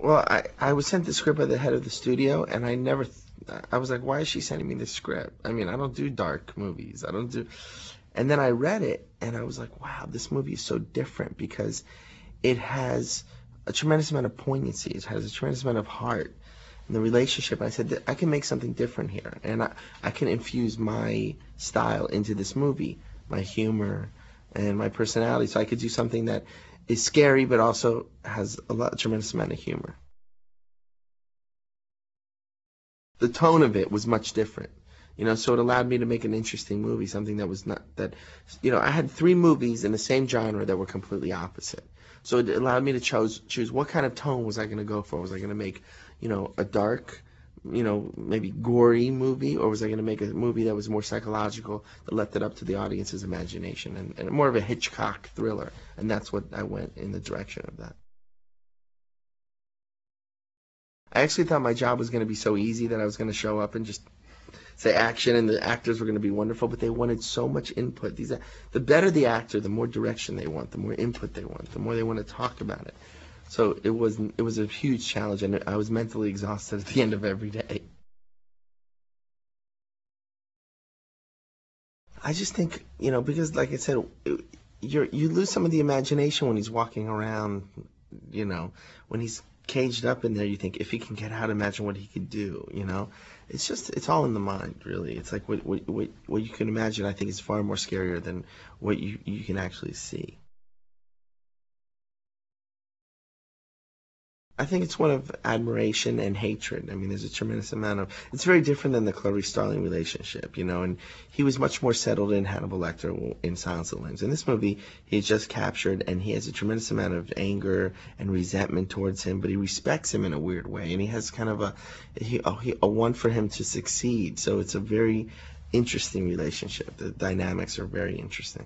Well, I was sent the script by the head of the studio, and I was like, why is she sending me this script? I mean, I don't do dark movies. I don't do. And then I read it, and I was like, wow, this movie is so different because it has a tremendous amount of poignancy. It has a tremendous amount of heart in the relationship. I said that I can make something different here, and I can infuse my style into this movie, my humor and my personality. So I could do something that is scary, but also has a tremendous amount of humor. The tone of it was much different. So it allowed me to make an interesting movie, something that was not that, I had three movies in the same genre that were completely opposite. So it allowed me to choose what kind of tone was I going to go for. Was I going to make, a dark, maybe gory movie, or was I going to make a movie that was more psychological, that left it up to the audience's imagination, and more of a Hitchcock thriller? And that's what I went in the direction of that. I actually thought my job was going to be so easy that I was going to show up and just say action and the actors were going to be wonderful, but they wanted so much input. The better the actor, the more direction they want, the more input they want, the more they want to talk about it. So it was a huge challenge, and I was mentally exhausted at the end of every day. I just think, because like I said, you lose some of the imagination when he's walking around, you know, when he's caged up in there. You think if he can get out, imagine what he could do. It's all in the mind, really. It's like what you can imagine, I think, is far more scarier than what you can actually see. I think it's one of admiration and hatred. I mean, there's a tremendous amount of. It's very different than the Clarice Starling relationship. And he was much more settled in Hannibal Lecter in Silence of the Lambs. In this movie, he's just captured, and he has a tremendous amount of anger and resentment towards him, but he respects him in a weird way, and he has kind of a want for him to succeed. So it's a very interesting relationship. The dynamics are very interesting.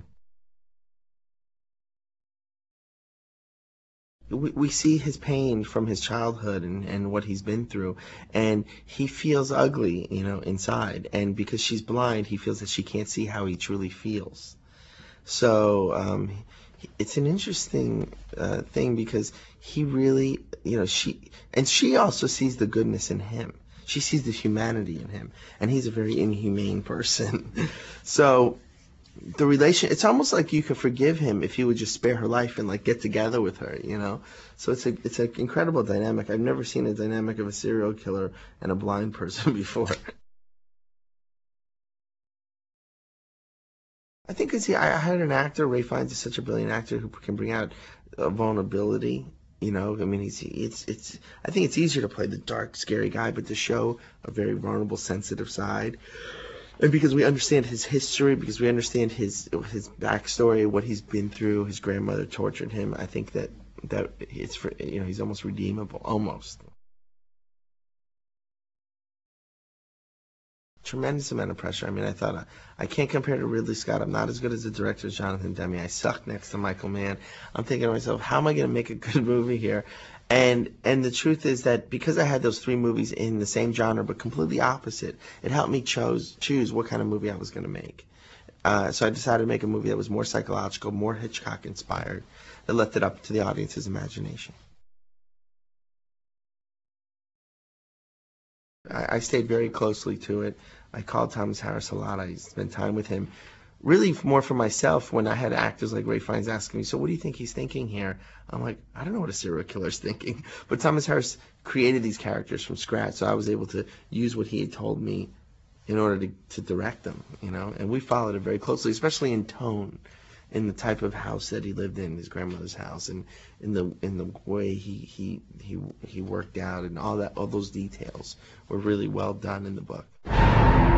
We see his pain from his childhood and what he's been through, and he feels ugly, inside. And because she's blind, he feels that she can't see how he truly feels. So it's an interesting thing because he really, she also sees the goodness in him. She sees the humanity in him, and he's a very inhumane person. So the it's almost like you could forgive him if he would just spare her life and like get together with her. So it's an incredible dynamic. I've never seen a dynamic of a serial killer and a blind person before. I think because I hired an actor. Ray Fiennes is such a brilliant actor who can bring out a vulnerability. I mean, it's. I think it's easier to play the dark, scary guy, but to show a very vulnerable, sensitive side. And because we understand his history, because we understand his backstory, what he's been through, his grandmother tortured him. I think that he's almost redeemable, almost. Tremendous amount of pressure. I mean, I thought I can't compare to Ridley Scott. I'm not as good as the director Jonathan Demme. I suck next to Michael Mann. I'm thinking to myself, how am I going to make a good movie here? And the truth is that because I had those three movies in the same genre but completely opposite, it helped me choose what kind of movie I was going to make. So I decided to make a movie that was more psychological, more Hitchcock inspired, that left it up to the audience's imagination. I stayed very closely to it. I called Thomas Harris a lot. I spent time with him, really more for myself. When I had actors like Ray Fiennes asking me, "So what do you think he's thinking here?" I'm like, "I don't know what a serial killer's thinking." But Thomas Harris created these characters from scratch, so I was able to use what he had told me in order to direct them. And we followed it very closely, especially in tone, in the type of house that he lived in, his grandmother's house, and in the way he worked out, and all those details were really well done in the book.